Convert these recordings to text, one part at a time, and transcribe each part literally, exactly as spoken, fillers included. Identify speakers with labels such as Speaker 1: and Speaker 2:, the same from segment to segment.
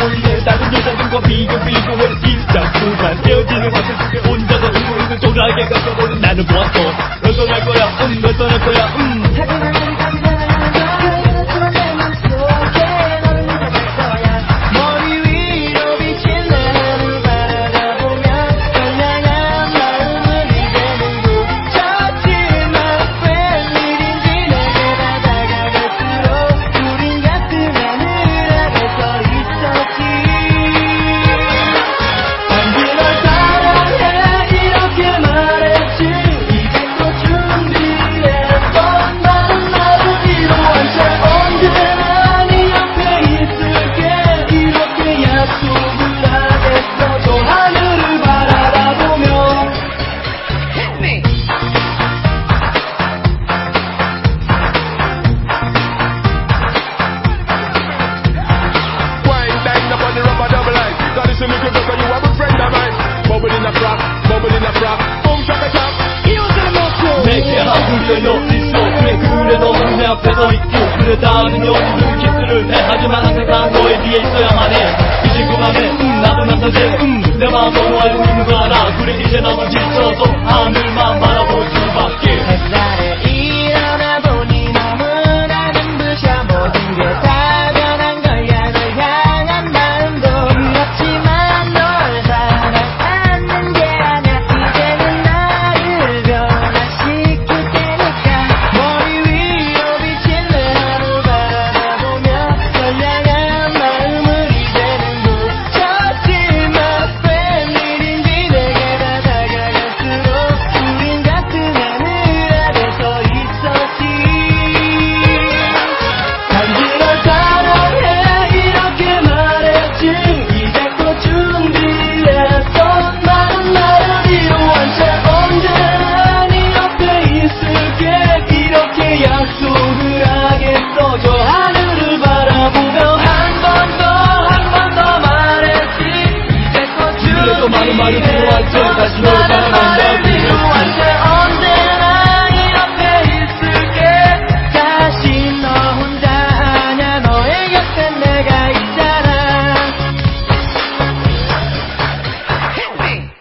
Speaker 1: 어울리는 다른 여자들과 비교 비교해 일장수만 깨어지는 가슴 속에 혼자서 울고 있는 또라이에 가까워는 나를 보았어. 널 떠날 거야 음 널 떠날 거야 음 하지만 우리까지 사랑하는 걸 그렇지만 내 맘속에 너를 잊어갈 거야. 머리 위로 비친 내 하늘 바라보며 선량한 마음을 이제는 붙였지만 웬일인지 내게 다가갈수록 우린 같은 하늘 아래 서 있었지. 단지 널 사랑해 이렇게 말했지. 이제 또 준비했던 나는 나를 위로한 채 언제나 네 옆에 있을게 이렇게 약속을 하겠어. 저 하늘을 바라보며 Hit me.
Speaker 2: Wine, bang up on the rubber double line. Got this in the good look, you have a friend of mine. Bubble in a frock, bubble in a frock. Boom, shaka chop.
Speaker 1: 내게 하늘에 너 있어. 그래 그래 너는 내 앞에 서 있고 그래 다른 여인들 키스를 해. 하지만 항상 너의 뒤에 있어야만 해. 이제 그만해 음 나도 남자지 음내 마음 너무 알고 있는 거 알아. 그래 이제 나도 지쳐서 하늘만 바라볼 수밖에.
Speaker 3: 햇살에 일어나 보니 너무나 눈부셔. 모든 게 다 변한 거야. 널 향한 마음도 그렇지만 널 사랑하는 게 아냐. 이제는 나를 변화시킬 테니까. 머리 위로 비친 내 하늘 바라보며 선량한 마음을 이제는 붙였지만 웬일인지 내게 다가갈수록 우린 같은 하늘 아래 서 있었지.
Speaker 1: 단지 널 사랑해 이렇게 말했지. 이제 또 준비했던 나는 나를 위로한 채 언제나 네 옆에 있을게 이렇게 약속을 하겠어. 저 하늘을 바라보며 한 번 더 한 번 더 말했지. 이제 또
Speaker 3: 그래도 많은 말을 위로한 채 다시 널
Speaker 1: 나는
Speaker 3: 사랑한다고
Speaker 1: 나를 위로한 채 언제나 네 옆에 있을게. 다시 너 혼자 아냐. 너의 곁에 내가 있잖아.
Speaker 3: Hit me.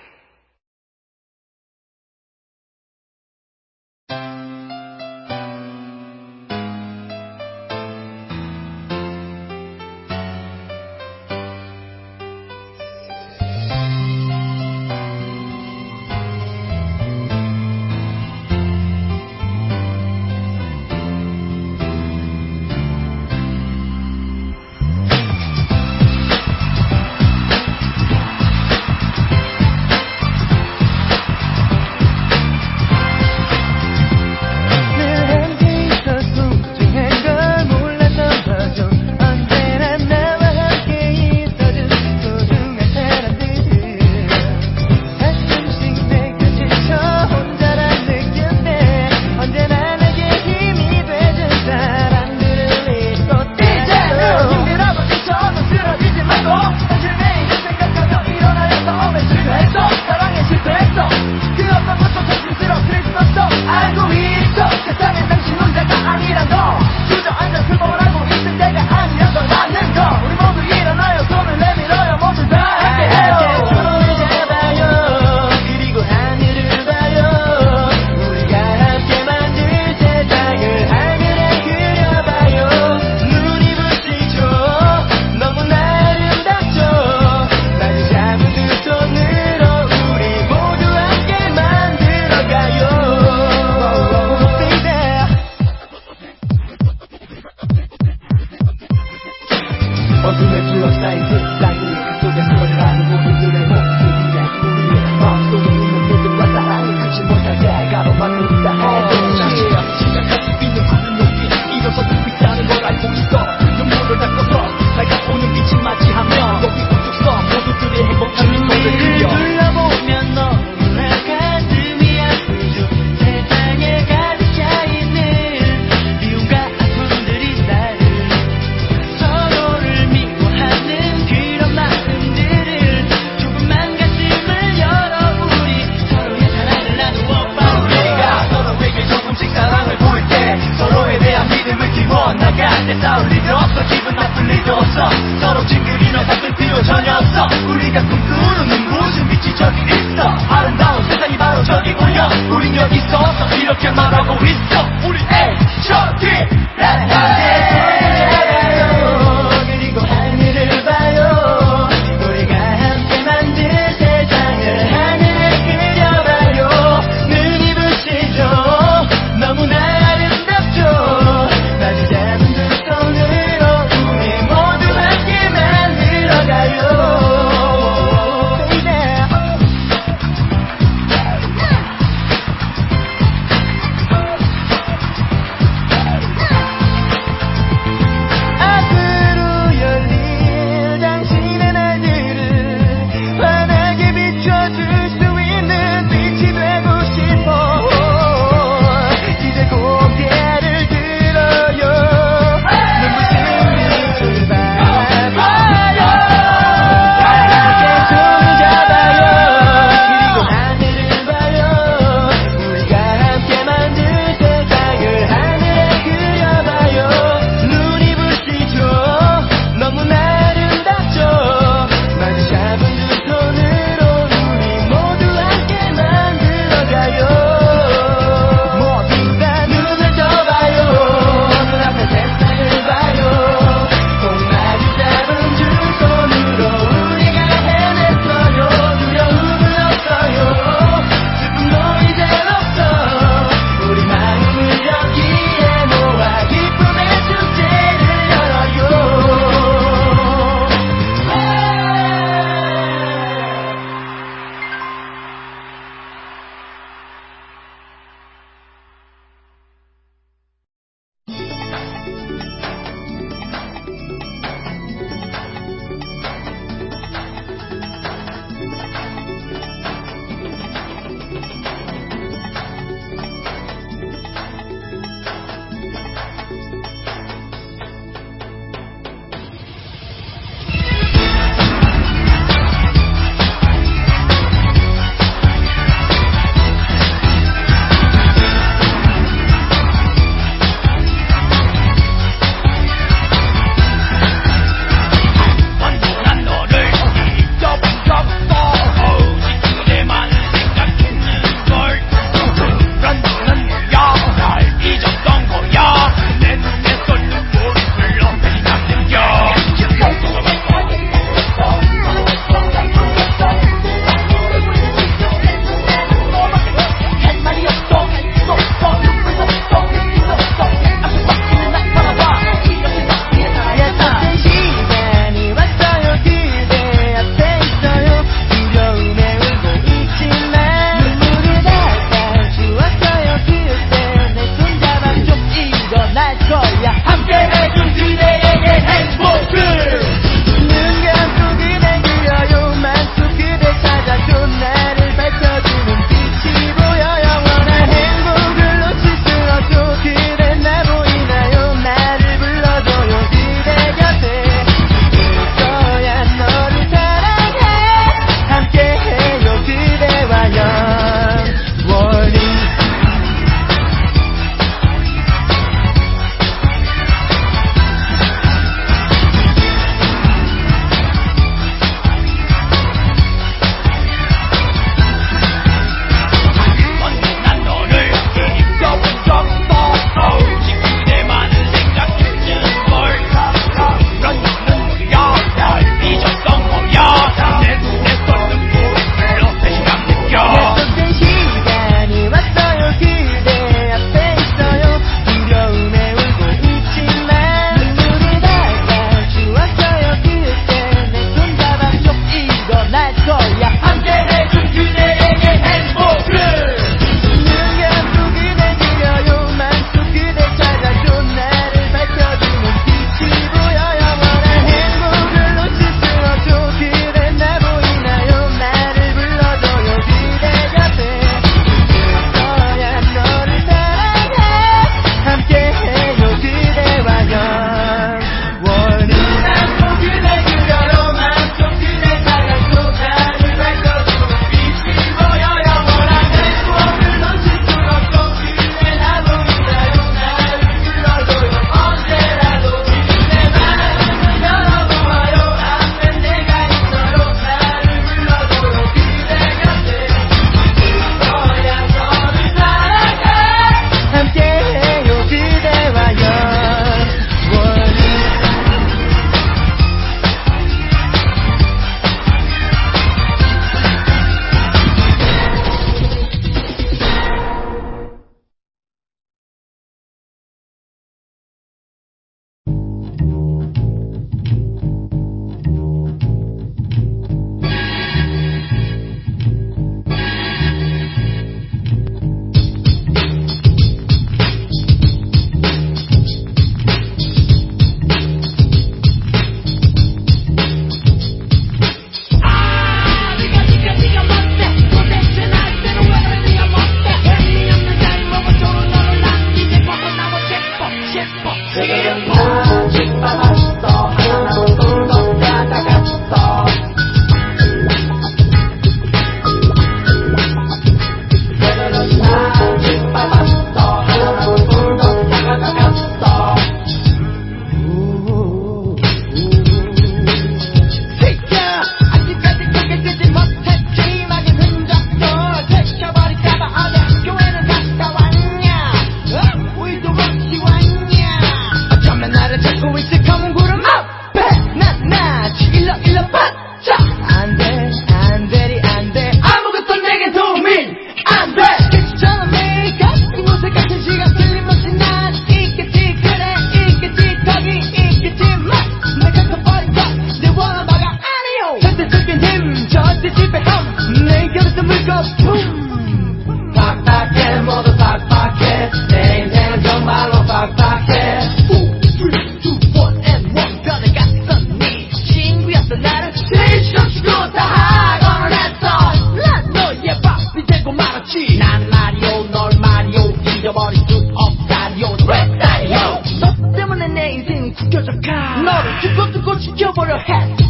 Speaker 1: 늘 함께 있어 소중한 걸 몰랐던 거죠. 언제나 나와 함께 있어준 소중한 사람들. 가끔씩 내가 지쳐 혼자란 느낄 때 언제나 내게 힘이 돼준 사람들을 잊고 때려. 힘들어도 지쳐도 쓰러지지 말고 현실 매일을 생각하며 일어나려서 오늘 실패했어. 사랑에 실패했어. 그 어떤 것도 정신스러워 크리스마스도 알고 있어. 세상엔 당신 혼자가 아니란 거. 주저앉아 슬퍼를 하고 있을 때가 아니란 걸 아는 거. 우리 모두 일어나요. 손을 내밀어요. 모두 다 함께해요. 손을 잡아요. 그리고 하늘을 봐요. 우리가 함께 만들 세상을 하늘에 그려봐요. 눈이 부시죠. 너무나 아름답죠. 나를 잡은 두 손으로 우리 모두 함께 만들어가요. Baby. 어둠에 둘러싸인 세상이 그 속에 스쳐가는 우리들의 목소리에 우리의 마음속에 있는 모든과 사랑이 그치 못하게 가로막는다 해도 시작할 수 있는 푸른 용기 일어서 준비하는 걸 알고 있어. 눈물을 닦아서 밝아오는 빛을 맞이하며 여기 우뚝 서 모두들의 행복한 미소를 그려. 둘러보면 너무나 가슴이 아프죠. 세상에 가득 차있는 미움과 아픔들이 나를 서로를 미워하는 그런 마음.
Speaker 3: 저기 있어 아름다운 세상이 바로 저기 울려 우린 여기서 이렇게 말하고 있어 우리 에이치 오 티
Speaker 1: 그리고 하늘을 봐요 우리가 함께 만든 세상을 하늘에 그려봐요 눈이 부시죠 너무나 아름답죠 마주 잡은 두 손으로 우리 모두 함께 만들어가요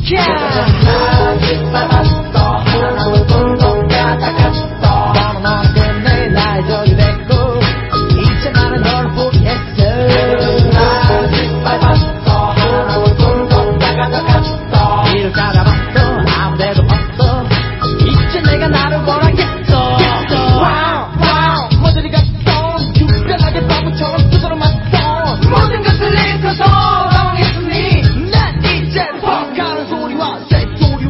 Speaker 3: 아직 밟았어 하나도 둥둥 가다갔어 너는 언제 날 저기 됐고 이제 나는 널 포기했어 아직 밟았어 하나도 둥둥 가다갔어 뒤를 따라봤어 아무데도 없어 이제 내가 나를 원하겠어 와우 와우 모조리 갔어 유별나게 바보처럼 두드러 맞서 모든 것을 잃고서 당했으니 난 이제 퍽 가는 소리와 새소리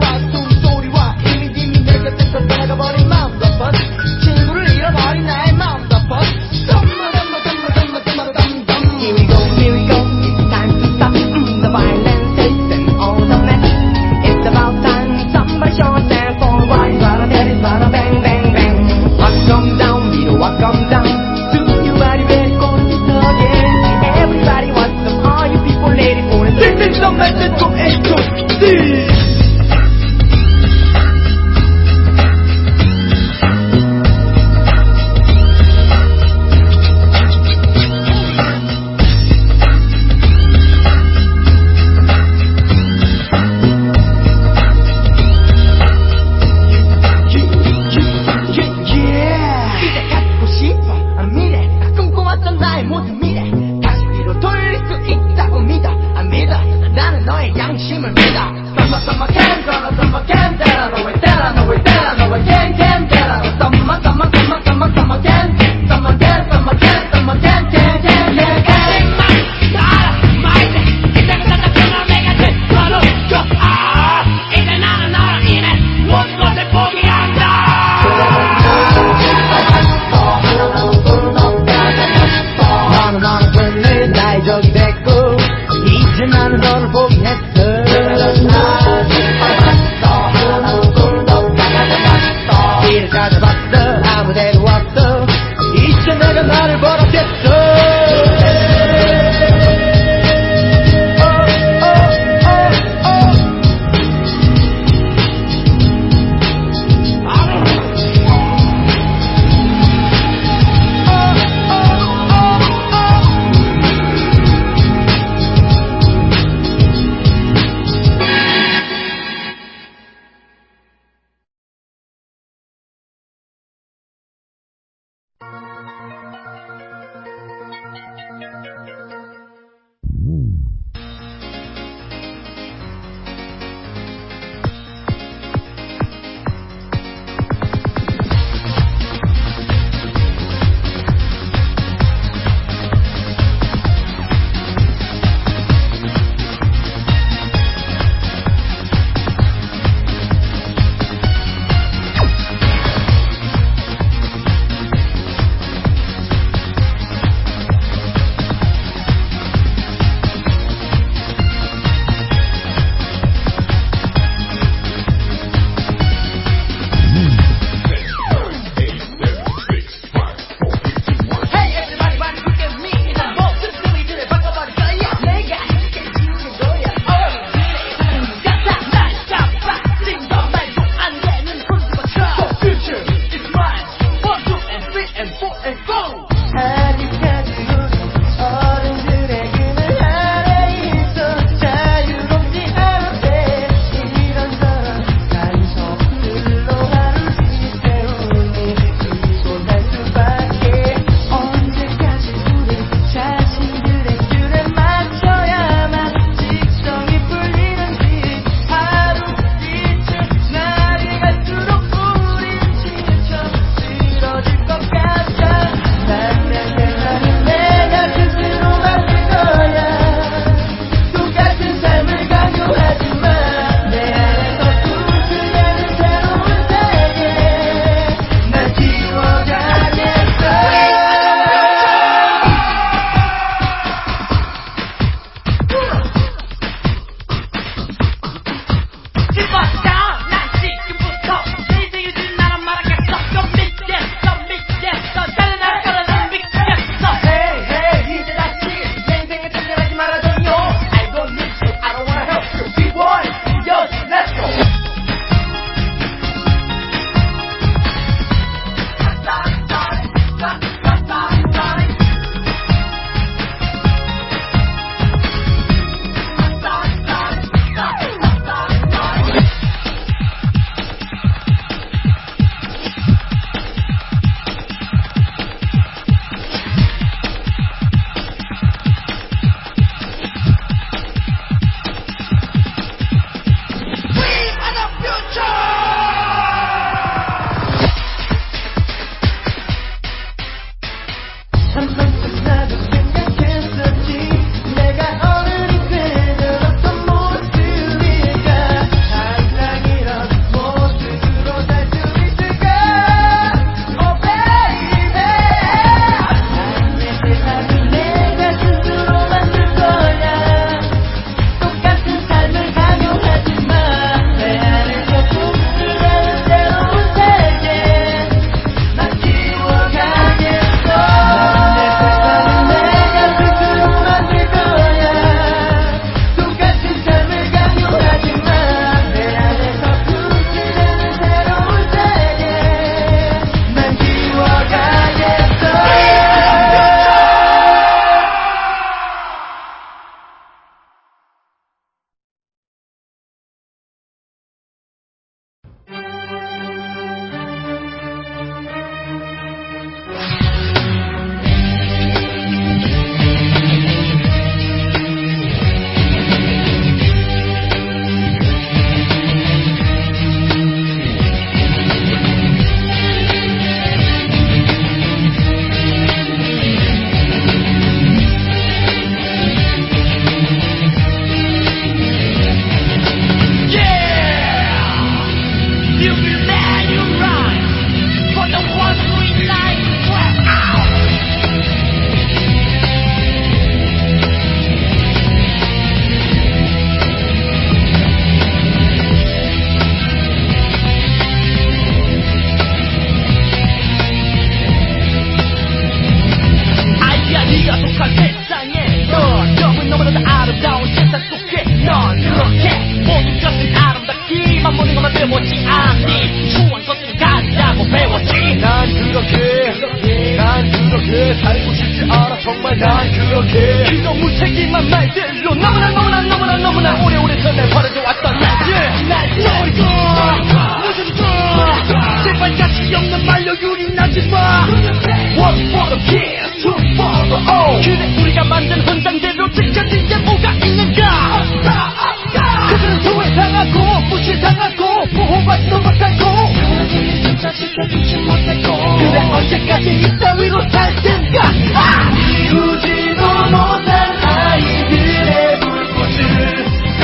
Speaker 3: 만든 훈장대로 지켜진 게 뭐가 있는가. 그들은 소외당하고 무시당하고 보호받지도 못하고 편지조차 지켜주지 못했고 그래 언제까지 이 따위로 살든가. 이루지도 못한 아이들의 불꽃을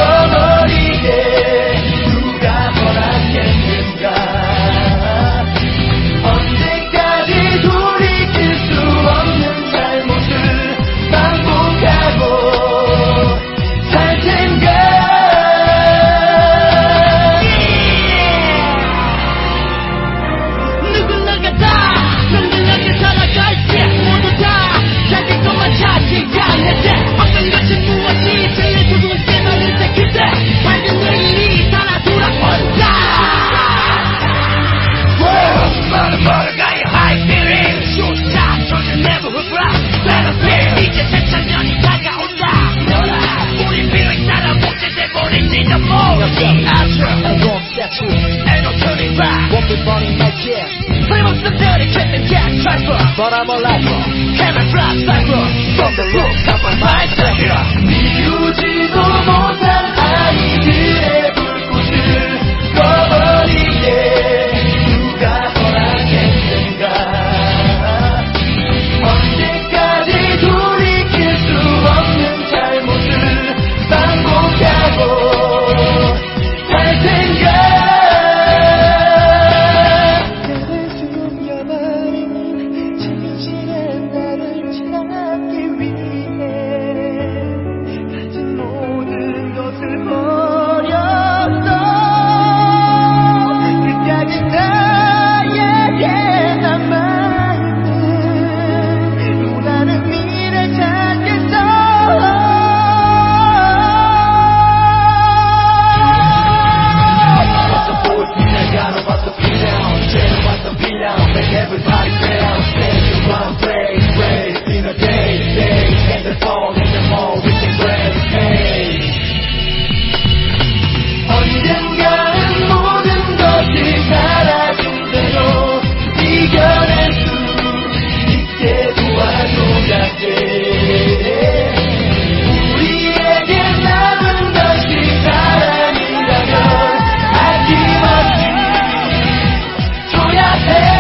Speaker 3: 꺼버리게 누가 허락했는가. 언제까지 돌이킬 수 없는 잘못을 반복하고 살 텐가. 누군가가 다 든든하게 살아갈게 모두 다 자기 것만 찾아가는 데 어떤 것이 무엇이 제일 두둥 깨달을 때 그때 밝은 내일이 살아 돌아온다. 많은 멀어가요 high feeling 숫자 조준 neighborhood block battlefield 이제 새천년이 다가온다. 우리 feeling 따라 복제돼버릴지도 모르지. I won't set you ain't no turning back won't be burning my chest 틀림없는 들이 켰던 cat driver but I'm a lifer camera drop cycle from the roof of my mind sector. 이루지도 못한 아이들의 불꽃을 꺼버리게 누가 허락했는가. 언제까지 돌이킬 수 없는 잘못을 반복하고 살 텐가.
Speaker 1: 나를 숨겨버린 진실은 나를 찾기 위해 가진 모든 것을 버렸어. 끝까지 나에게 남아있는 또 다른 미래 찾겠어.
Speaker 3: Everybody down, stand around, praise, praise, in a day, day, and the fall, and the more we can grab pain. 언젠가는 모든 것이 사라진 대로 이겨낼 수 있게 도와줘야지. 우리에게 남은 것이 사랑이라면 아낌없이 줘야 해.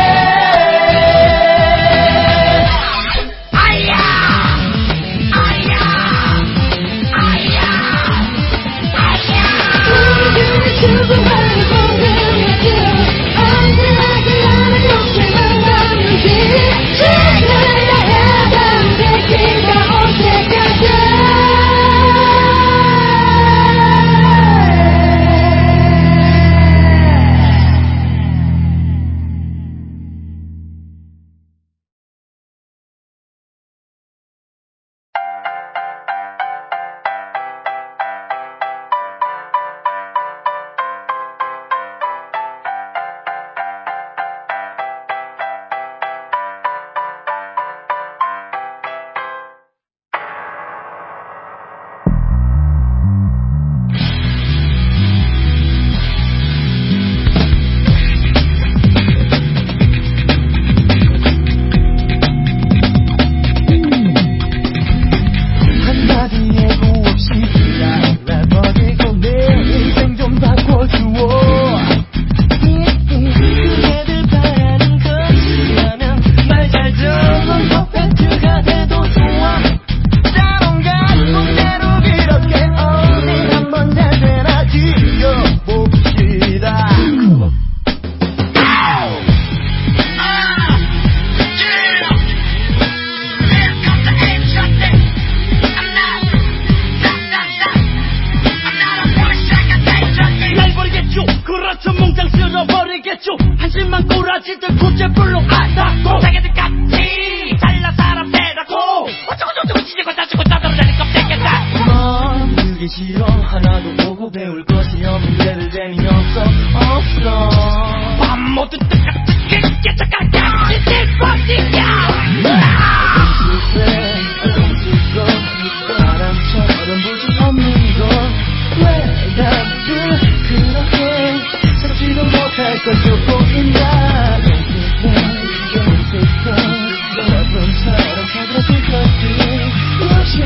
Speaker 3: 한심한 꼬라지들 구제불로 안다고 자기들 같이 잘난 사람 대라고 어쩌고저쩌고 지지고 따지고 따돌아다니 껍데기다. 넌 그게 싫어. 하나도 보고 배울 것이 없는 데를 재미 없어 없어. 밤 모두 똑같은 게 깨져가가 지질 버티냐. 바람처럼 부지 없는 것 왜 다들 그렇게 찾지도 못할 것으로 보인다. 여러분처럼 사그라들 것들 무시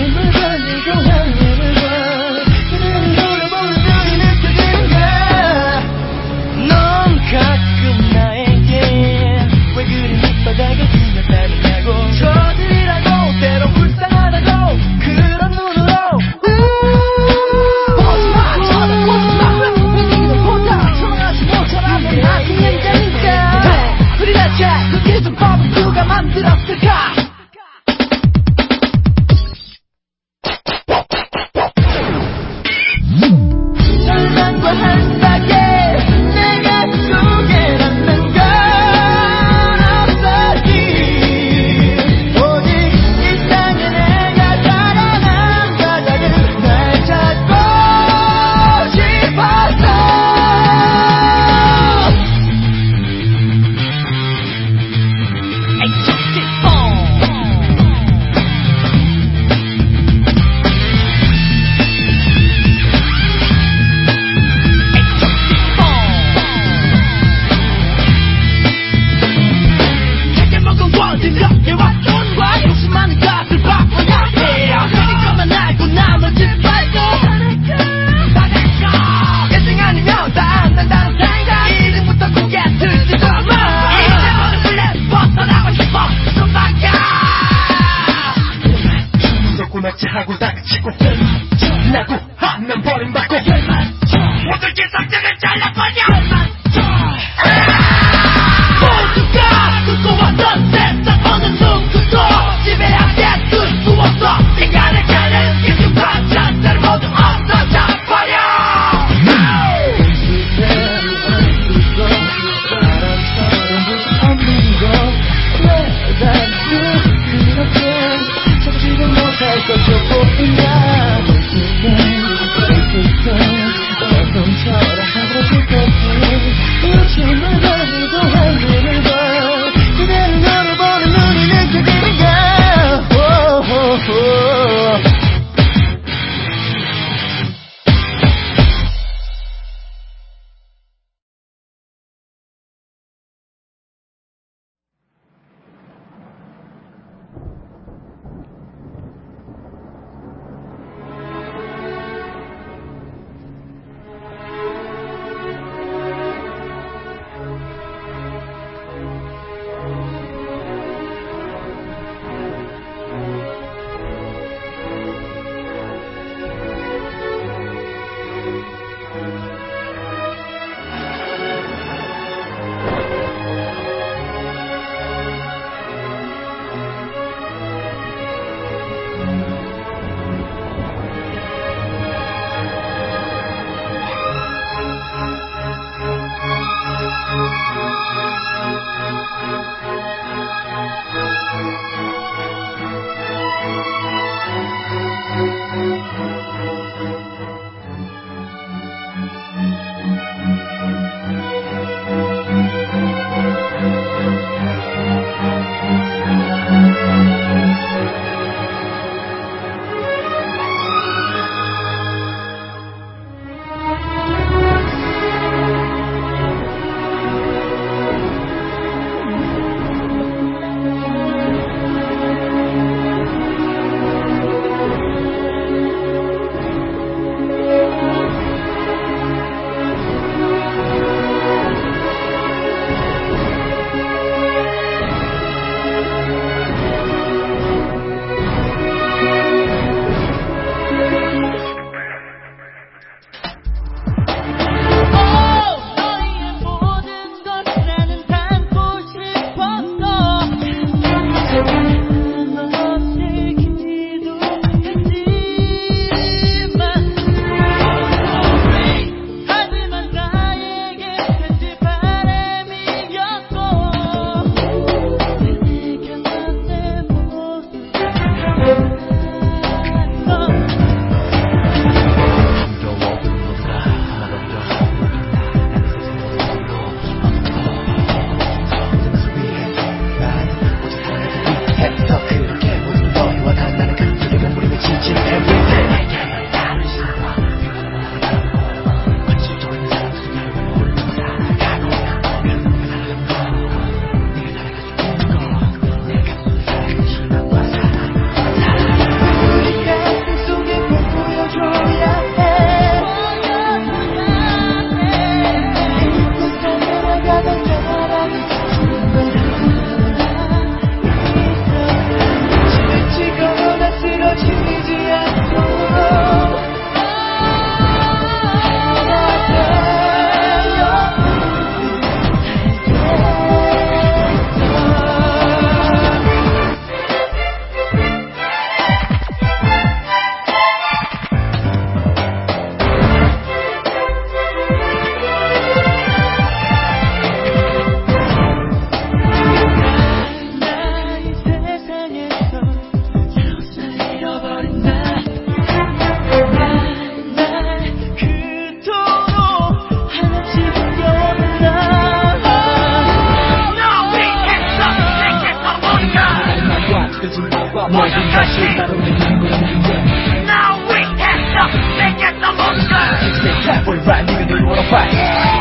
Speaker 3: 모든 것이 Now we have to make it the monster
Speaker 1: Stay careful, right? 네가 늘 wanna fight.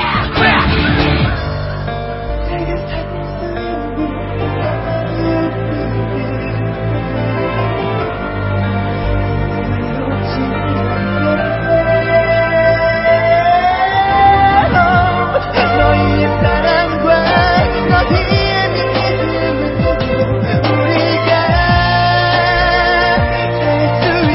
Speaker 1: 너희의 사랑과 너희의 믿음으로 우리가 될 수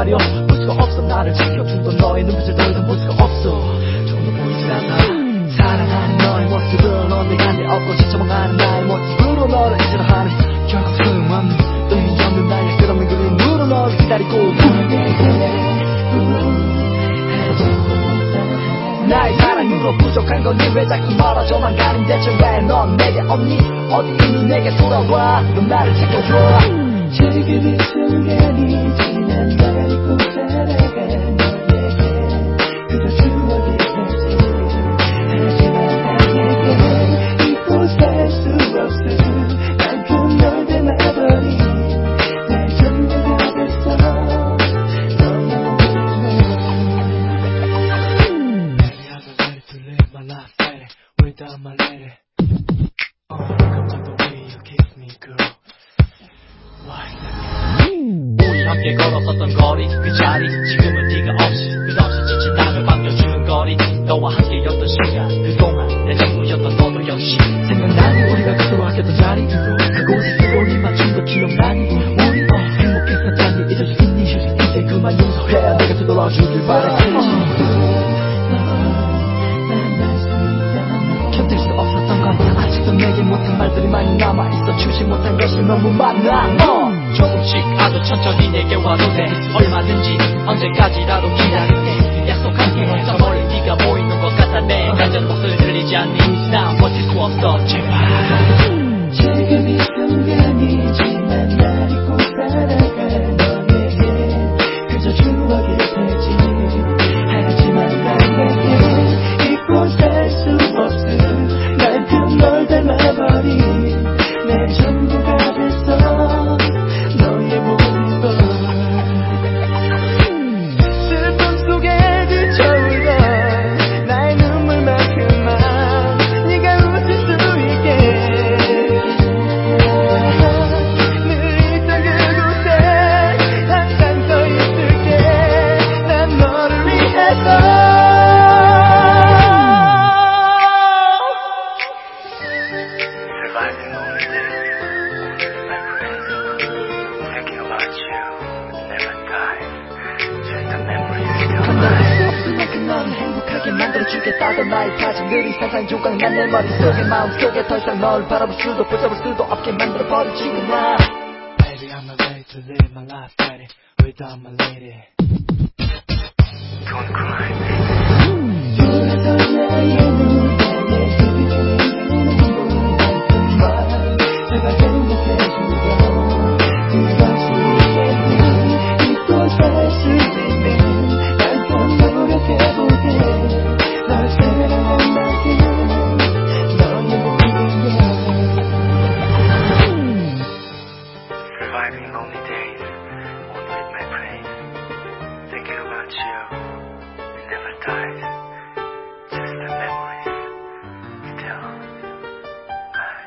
Speaker 4: 가려 볼 수가 없어 나를 지켜주던 너의 눈빛을 더 이상 볼 수가 없어 전혀 보이지 않아 사랑하는 너의 모습을 언젠가 내 없고 지쳐만가는 나의 모습으로 너를 잊으려 하는 결국 소용없는 의미 없는 나의 끝없는 그림으로 너를 기다리고 나의 사랑으로 부족한 건 니 왜 자꾸 멀어져만 가는 대체 왜 넌 내게 없니 어디 있니 내게 돌아와 넌 나를 지켜줘 지금 이 순간이 지난 날 잊고 살아가 너에게 그저 추억이 되지 하지만 나에게 잊고 살 수 없음 만큼 널 닮아버린 날 전부가 됐어 너의 without my lady. Oh, come on the way you kiss me, girl. Why? 우리 함께 걸었었던 거리, 그 자리, 지금은 네가 없이 끝없이 지친 나를 반겨주는 거리. 너와 함께였던 시간, 그동안 내 전부였던 너도 역시 생각나니 우리가 그토록 아꼈던 자리, 그곳에 쓰고 네 맞춤도 기억나니 우리 어, 행복했었잖니 잊을 수 있니? 이제 그만 용서해 내가 되돌아주길 바래. 견딜 수 없었던 건 아직도 내게 못한 말들이 많이 남아있어 주지 못한 것이 너무 많아 너 조금씩 아주 천천히 내게 와도 돼 얼마든지 언제까지라도 기다릴게 약속할게 저 멀리 네가 보이는 것 같아 내 낮은 목소리 들리지 않니 난 버틸 수 없어 제발 지금 이 순간이 지난 날 잊고 살아가 너에게 그저 추억이 되지 하지만 나에게 잊고 살 수 없음 만큼 널 닮아버린 내 전부가 됐어 너의 모든 걸 슬픔 속에 지쳐올려 나의 눈물만큼만 네가 웃을 수 있게 늘 있던 그곳에 항상 서 있을게 난 너를 위해서
Speaker 3: Surviving lonely days with my friends, thinking about you never dies. Just the memories still alive.
Speaker 4: 없으만큼 너를 행복하게 만들어주겠다던 나의 다짐 늘 상상 조각 난 내 머릿속에 마음속에 더 이상 널 바라볼 수도 붙잡을 수도 없게 만들어버린 지금 나 Baby I'm ready to live my life ready without my lady
Speaker 3: Don't cry, baby.
Speaker 4: 돌아서 나의 눈에 그리는 것만큼만 제발 행복해주고 그것이 이제는 잊고 살 수 있는 난 더 노력해보게 널 사랑한 만큼 너의 모든 걸
Speaker 3: Surviving lonely days won't with my praise. Thinking about you it never dies. Just the memories still alive.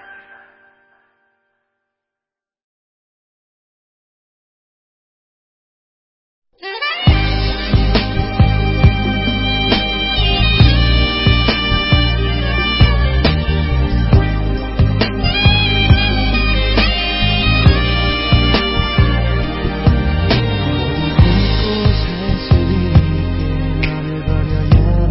Speaker 1: 잊고 살 수 있게 너를 버려야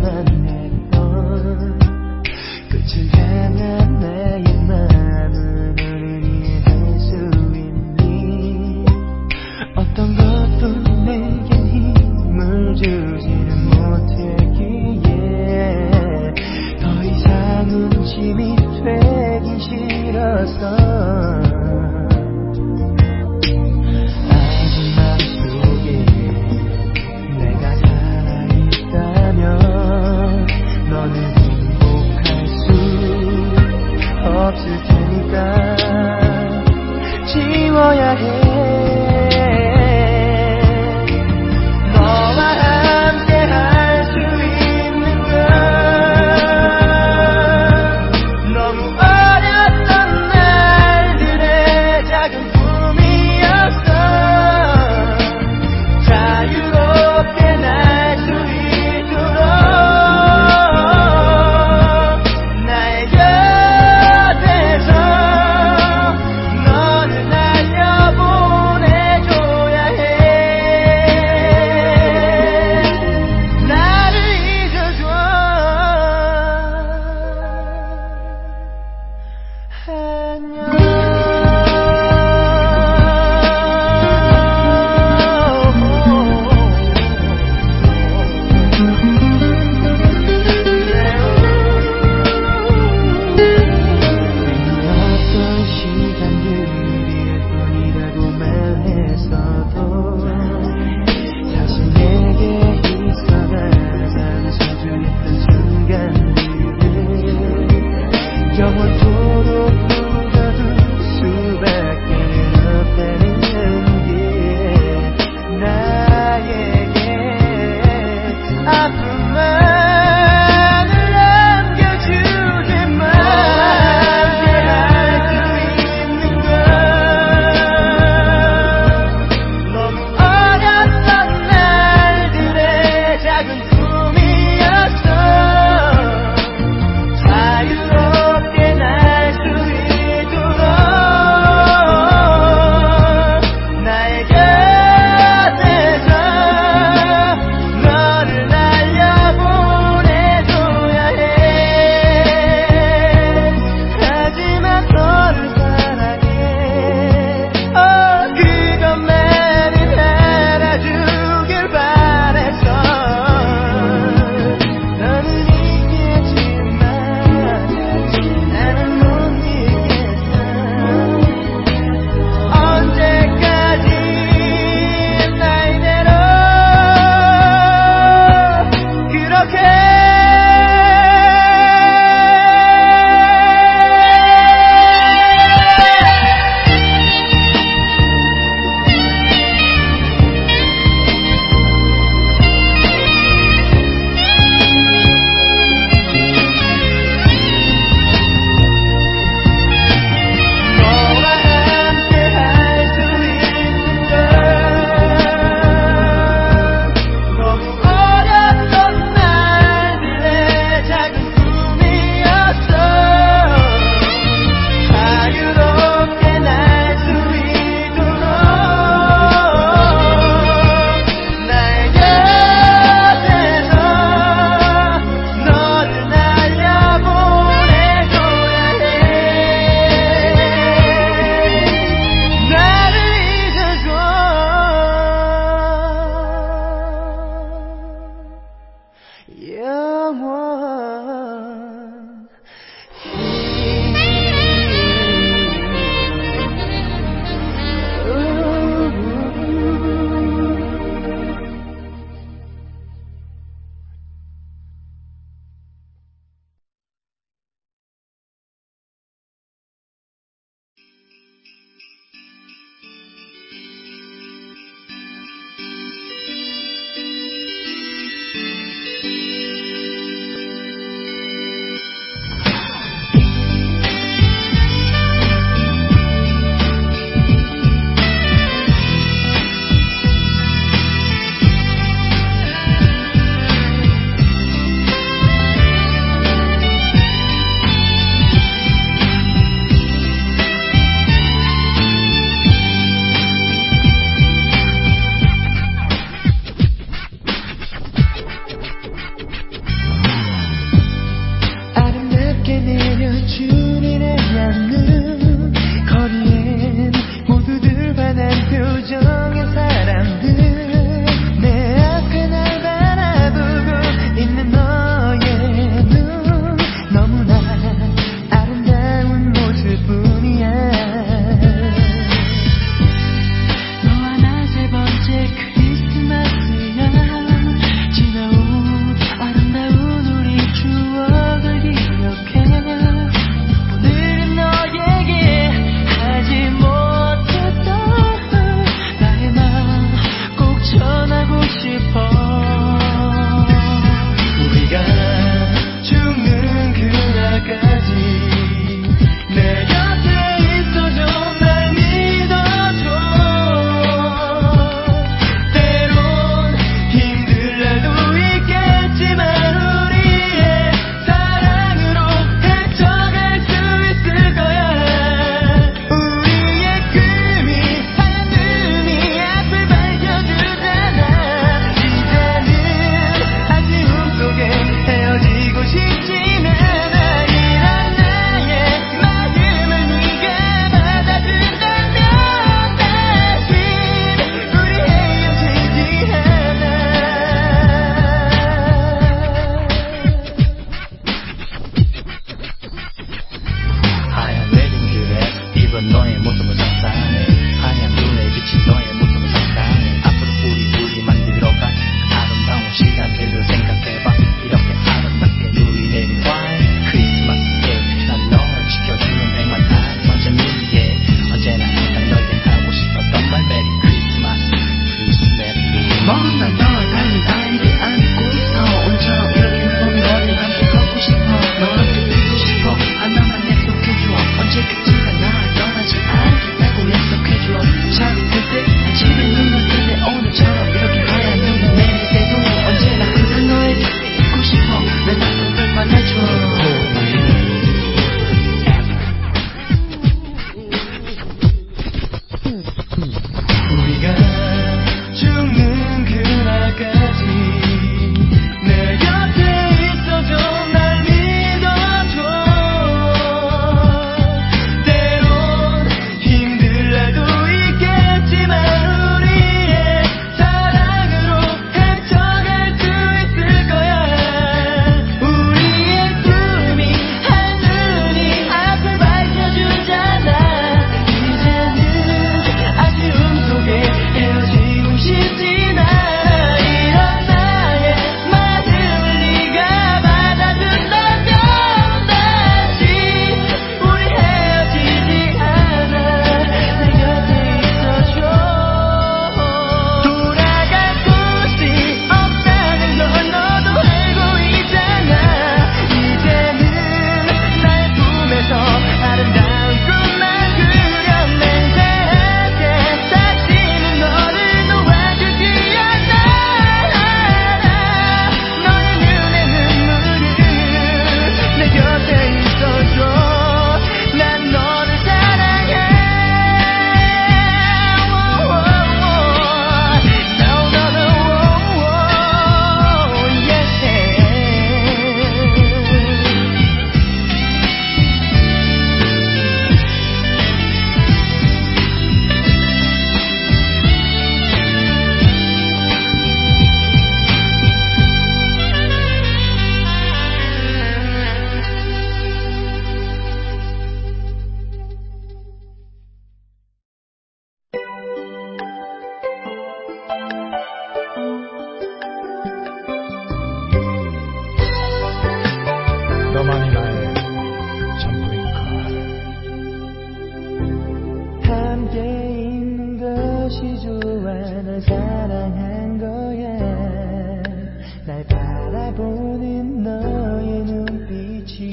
Speaker 1: 사랑한 거야. 날 바라보는 너의 눈빛이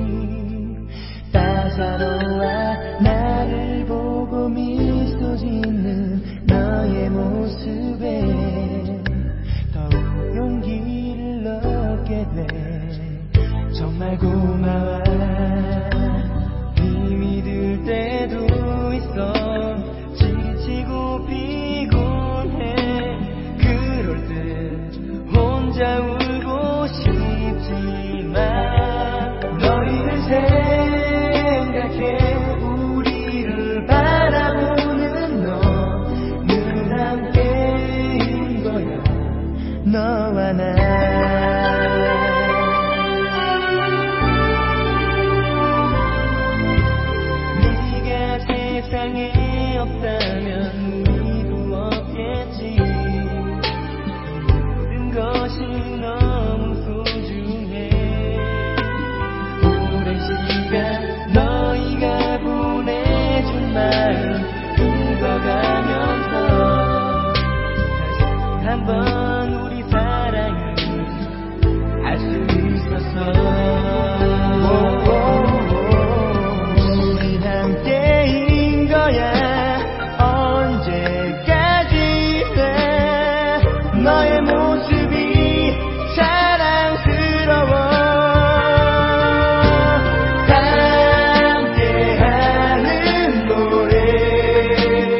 Speaker 1: 따사로워. 나를 보고 미소 짓는 너의 모습에 더욱 용기를 얻게 돼. 정말 고마워. 힘이 들 때도 있어. 지치고 피곤해. 그럴 때 혼자 울고 싶지만 너희를 생각해. 우리를 바라보는 너는 함께인 거야. 너와 나. 세상에 없다면 우리도 없겠지. 모든 것이 너무 소중해. 오랜 시간 너희가 보내준 마음 읽어가면서 다시 한번 우리 사랑을 알 수 있었어. 너의 모습이 사랑스러워. 함께하는 노래,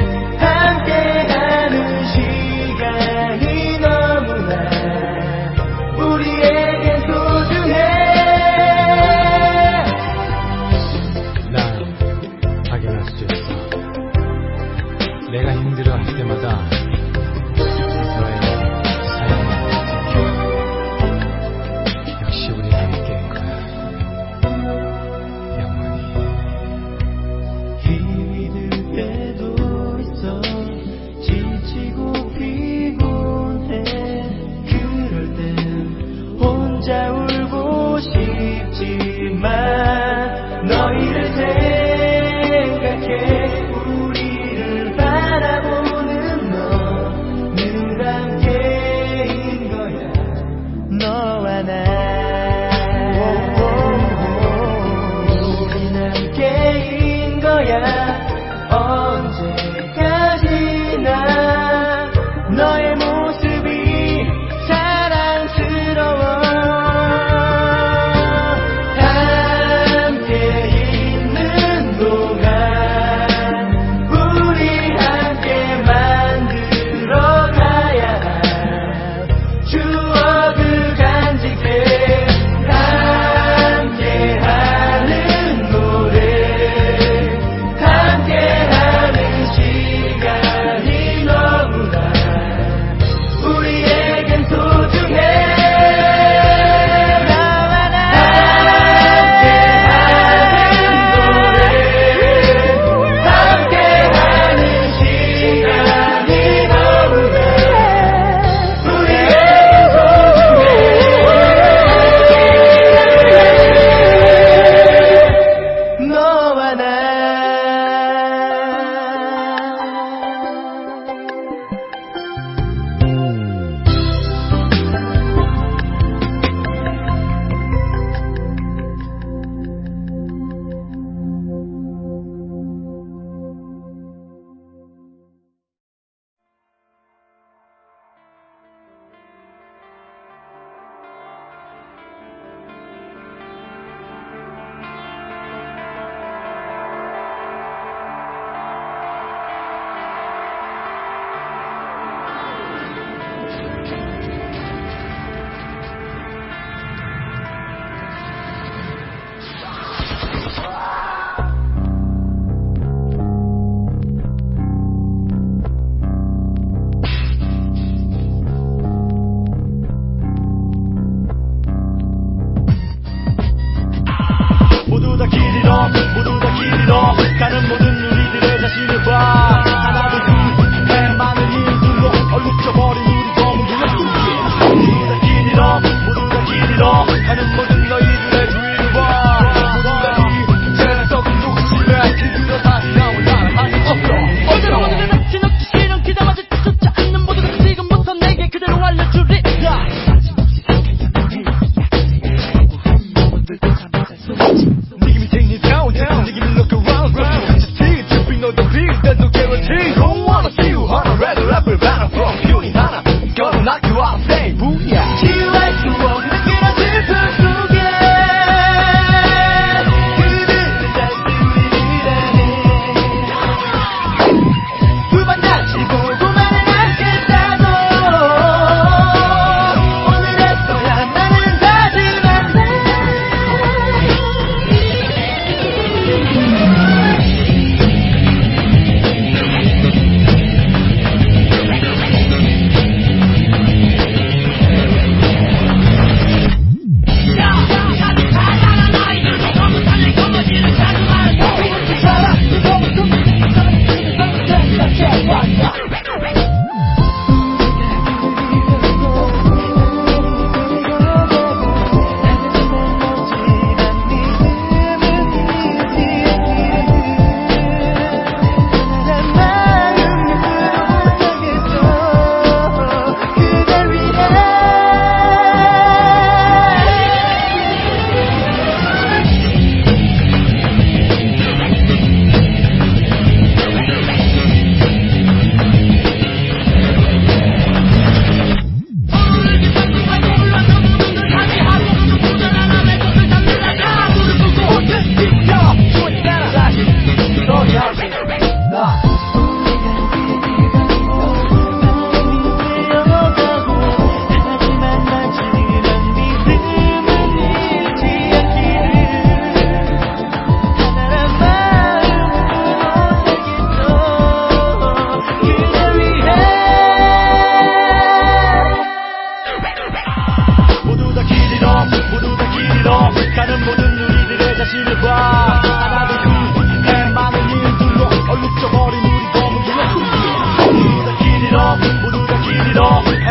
Speaker 1: 함께하는 시간이 너무나 우리에게 소중해.
Speaker 5: 난 확인할 수 있어. 내가 힘들어할 때마다
Speaker 1: 혼자 울고 싶지만 너희를 생각해. 우리를 바라보는 너는 함께인 거야. 너와 나. 우린 함께인 거야. 언제까지나 너의 모습이 사랑스러워.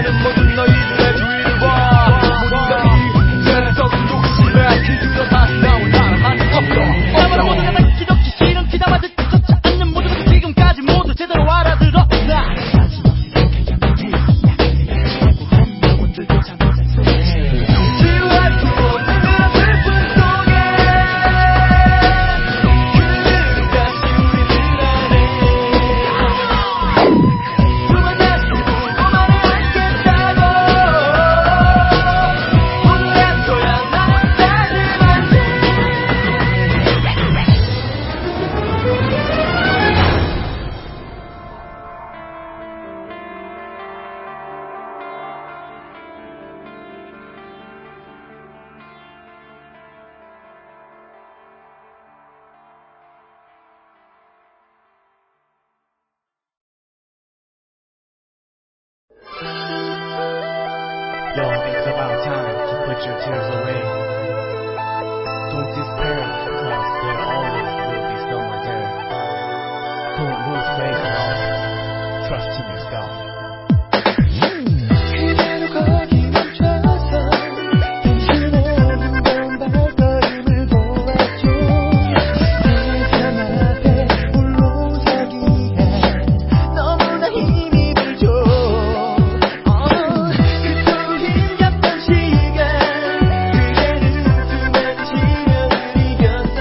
Speaker 1: 나는 모든 너희들의 주위를 봐. 모두가 이 세상에서 욕심에 기죽여 다시 나올 나는 한이 없어.
Speaker 4: 나만 모두가 다 기적기 싫은 귀담아 듣지조차 않는 모두가 지금까지 모두 제대로 알아들었나.
Speaker 1: Yo, it's about time to put your tears away. Don't despair, cause there always will be someone there. Don't lose faith, y'all. Trust in yourself. 그대로 거기 멈춰서 당신의 무거운 발걸음을 보았죠. 세상 앞에 홀로 서기에 너무나 힘이 들죠. 힘겹던 시간 그대는 숨을 쉬며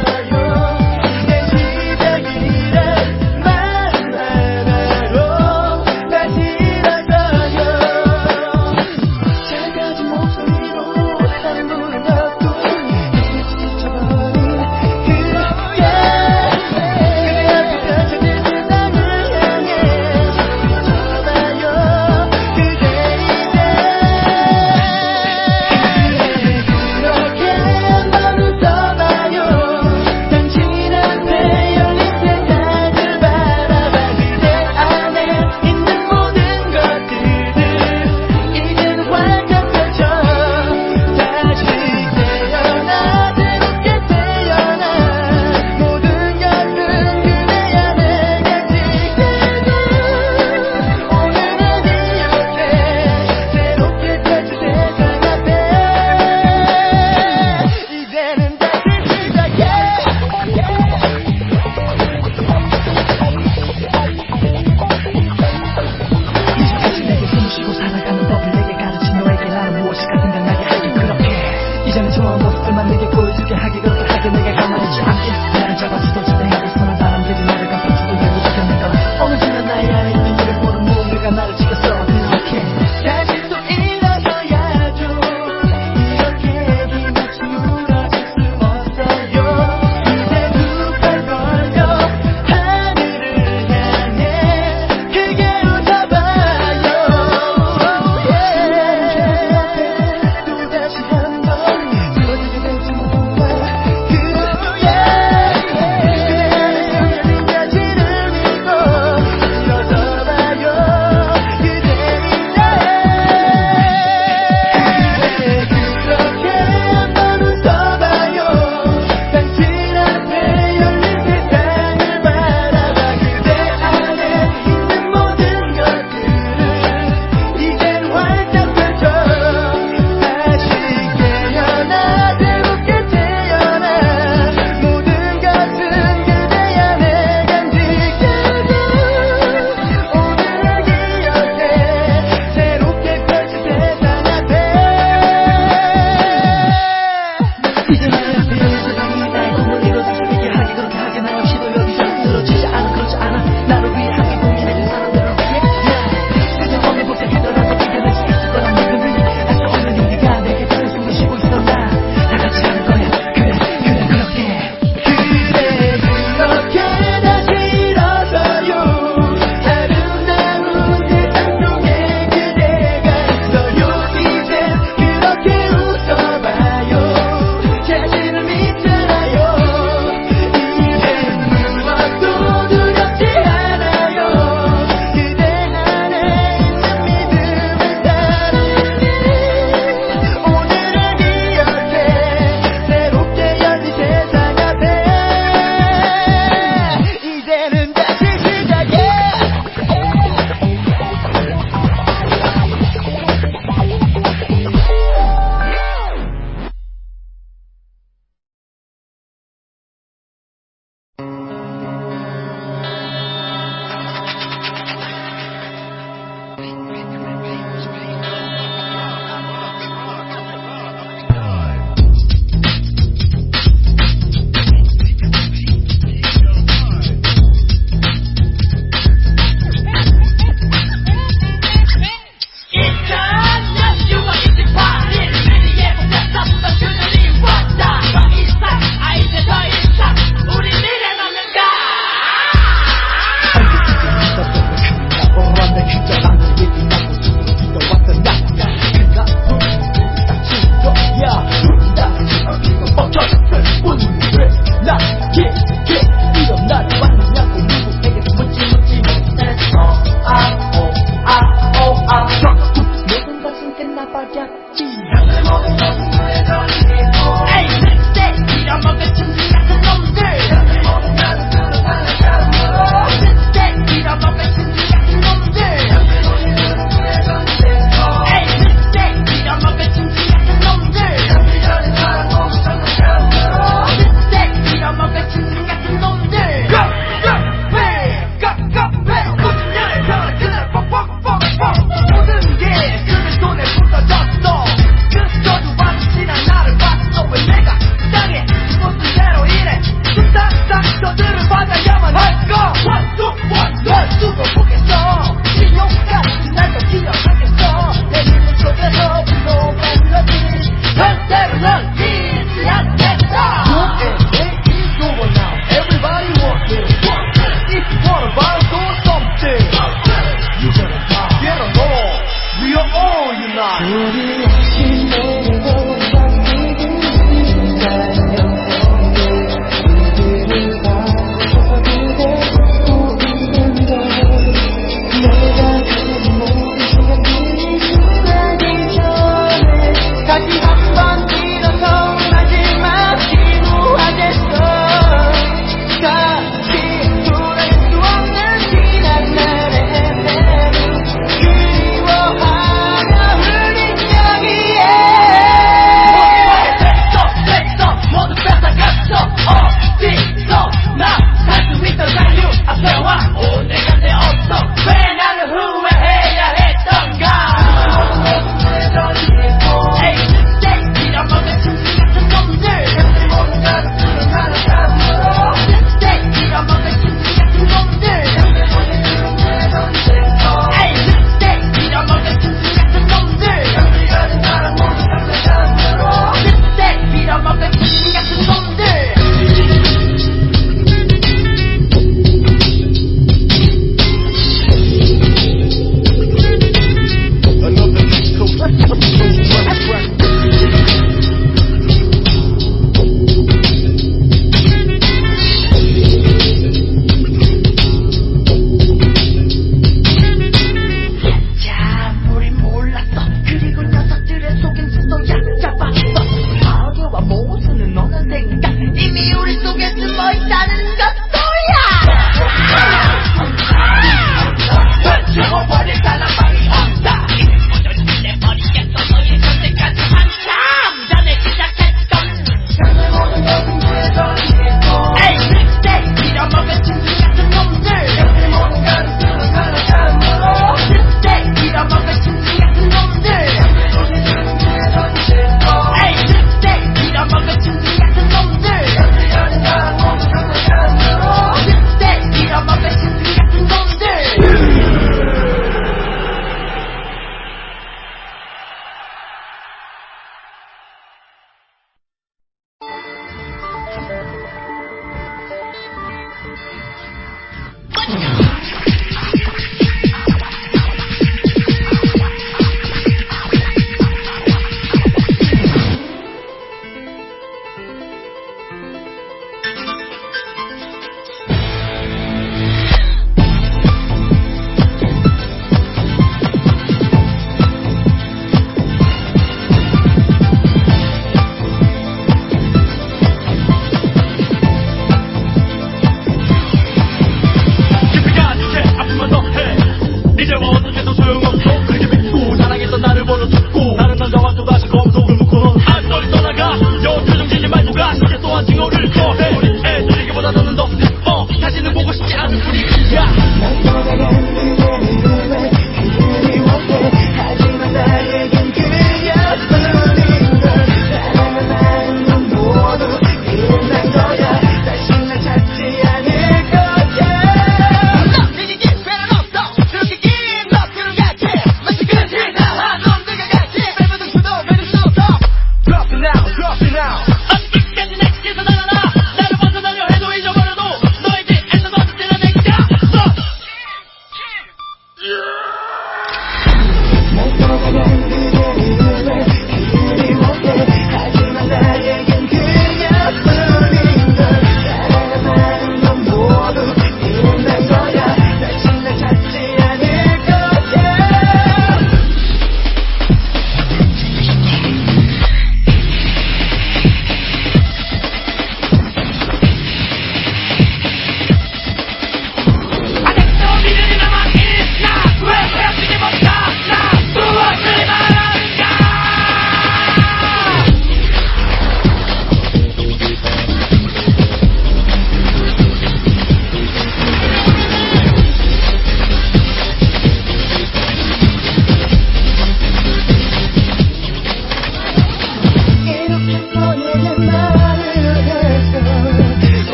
Speaker 3: Let's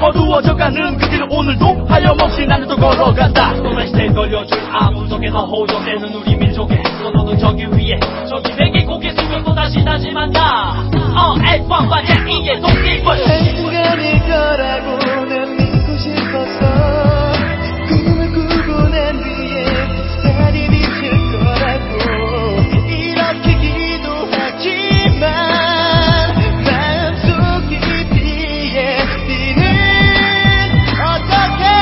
Speaker 4: 어두워져가는 그 길을 오늘도 하염없이 나는 또 걸어간다. 또다시 되돌려줄 아무 적에나 호전되는 우리 민족의 너는 저기 위에 저기 내게 고개 숙여 또다시 다시 만나. 어 에이 빵빵야 이게 독립을
Speaker 1: 한순간일 거라고 난 믿고 싶었어. 꿈을 꾸고 난 뒤에 달이 비칠 거라고 이렇게 기도하지만 마음속 깊이에 니는 어떡해.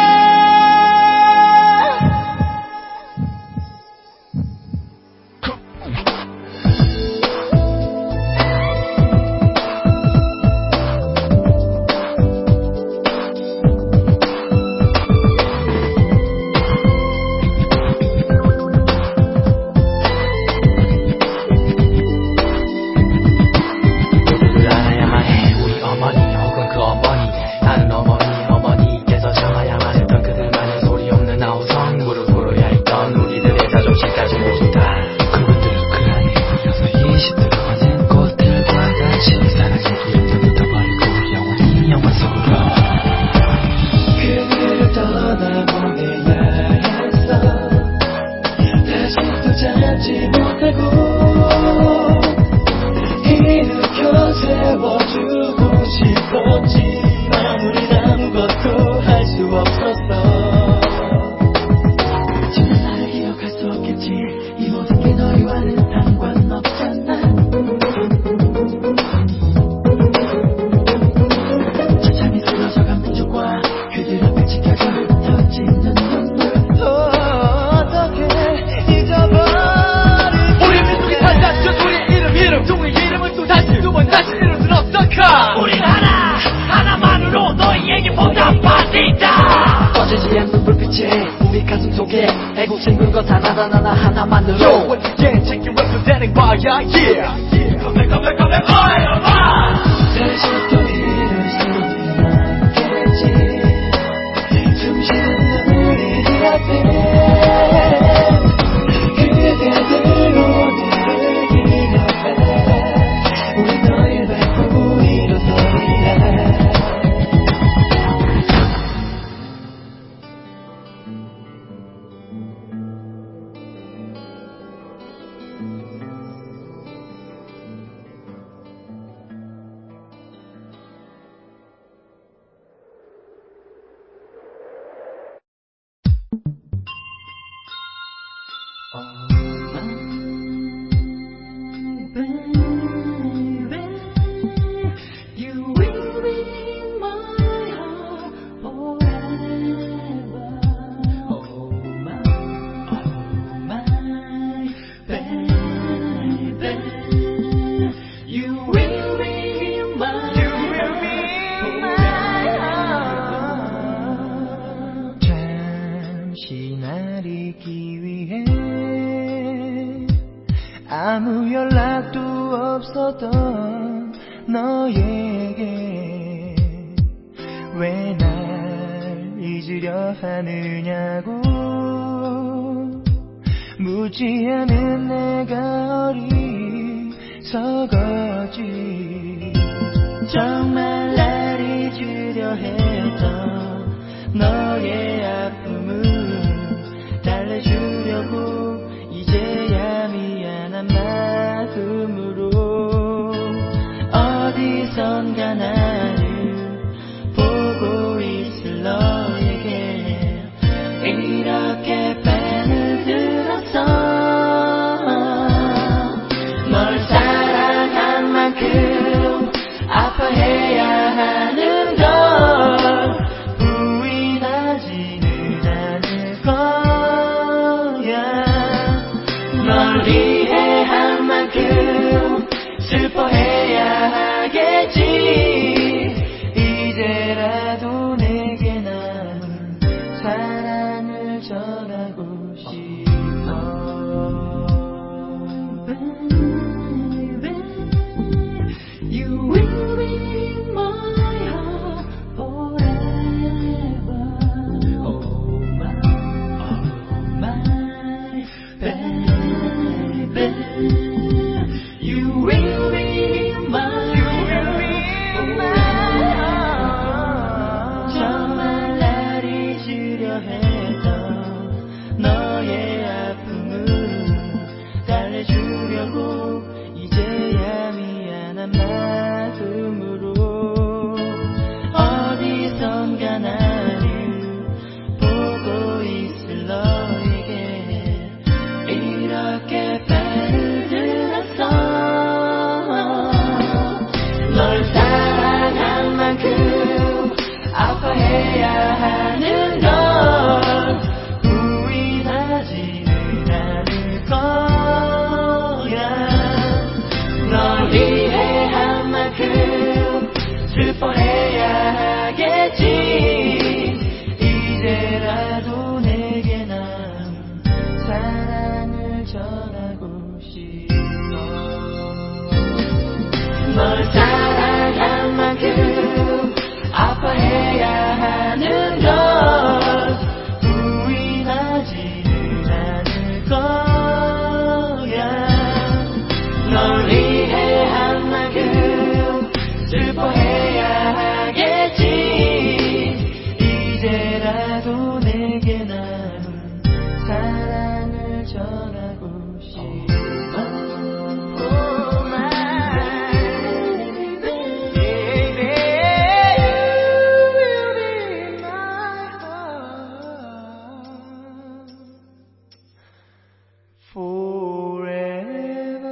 Speaker 4: 우린 하나 하나만으로 너희에게 보답받는다. 꺼지지 않는 불빛에 우리 가슴 속에 애국심은 것 하나하나 하나만으로 Yo, once again, take you representing by yeah, yeah Come back, come back, come back, oh, oh
Speaker 1: 다시 또 이룰 수는 없겠지. 숨 쉬는 우리 앞에 그대들로 너를 기억해. 우리 너의 밟고 일어서리라. 아무 연락도 없었던 너에게 왜 날 잊으려 하느냐고 묻지 않은 내가 어리석었지. 정말 날 잊으려 했던 너의 아픔을 달래주려고 이제야 미안한 마음으로 어디선가 나를 보고 있을 너에게 이렇게 펜을 들었어. 널 사랑한 만큼 아파해야 하는 걸 부인하지는 않을 거야. 널 이해한 만큼 슬퍼해야 하겠지. 이제라도 내게 남은 사랑을 전하고 싶어. You will be in my heart forever. Oh my, oh my baby. 나도 내게 남은 사랑을 전하고 싶어. Oh my baby, you will be my heart forever.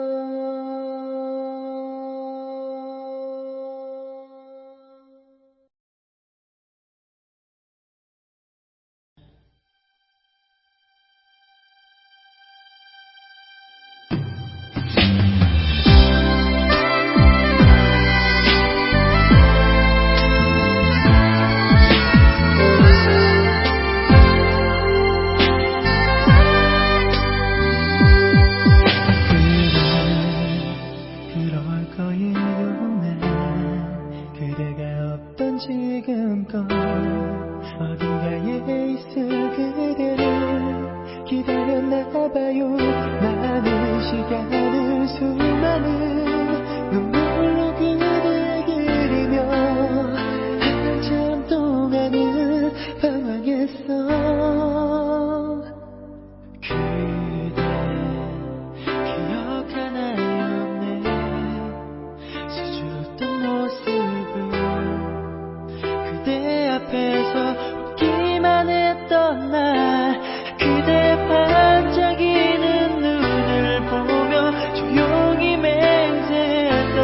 Speaker 1: 그럴 거예요. 난 그대가 없던 지금껏 어딘가에 있을 그대를 기다렸나봐요. 많은 시간을 수많은 눈물로 그대 그리며 한참 동안은 방황했어. 그대 기억하나요? 내 수줍던 모습을 그대 앞에서 웃기만 했던 날, 그대 반짝이는 눈을 보며 조용히 맹세했던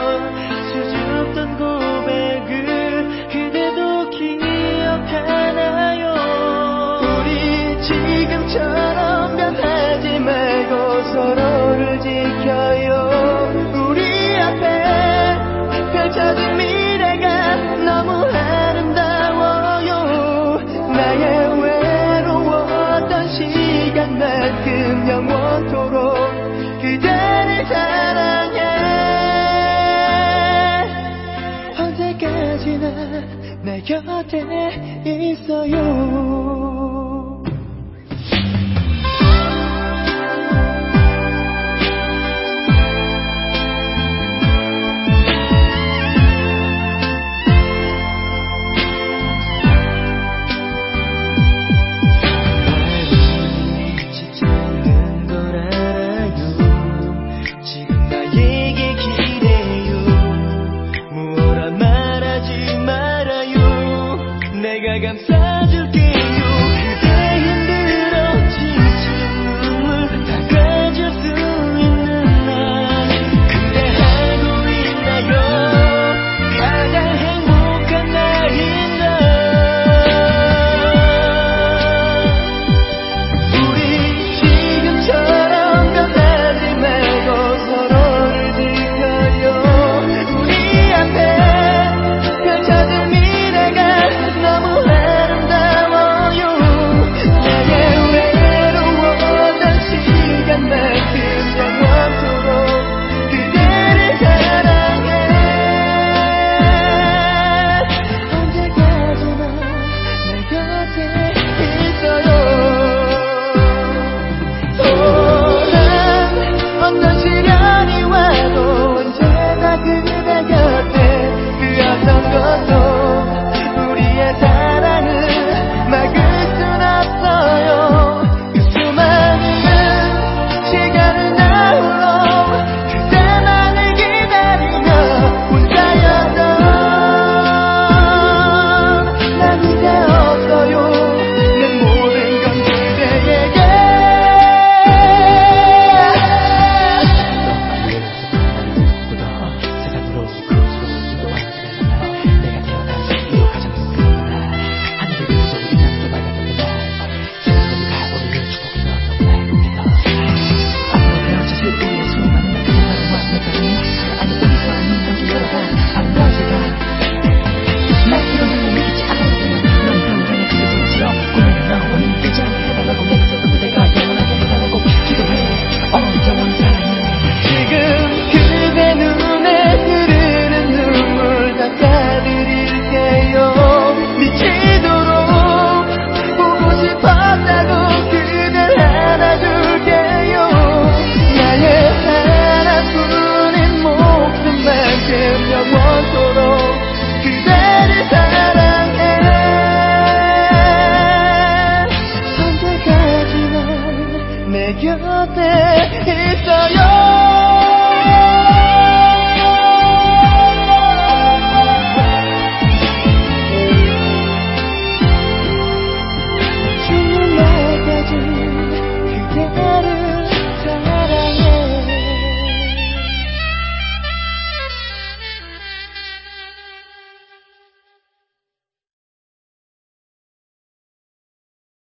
Speaker 1: 수줍던 고백을 그대도 기억하나요? 우리 지금처럼 변하지 말고 서로를 지켜요. 우리 앞에 펼쳐진 미래가 너무 아름다워요. 나의 외로웠던 시간만큼 영원토록 그대를 사랑해. 언제까지나 내 곁에 있어요. 내가 감싸줄게.